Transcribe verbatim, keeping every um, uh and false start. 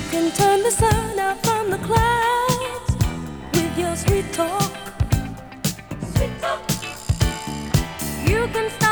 can turn the sun out from the clouds with your sweet talk. Sweet talk. You can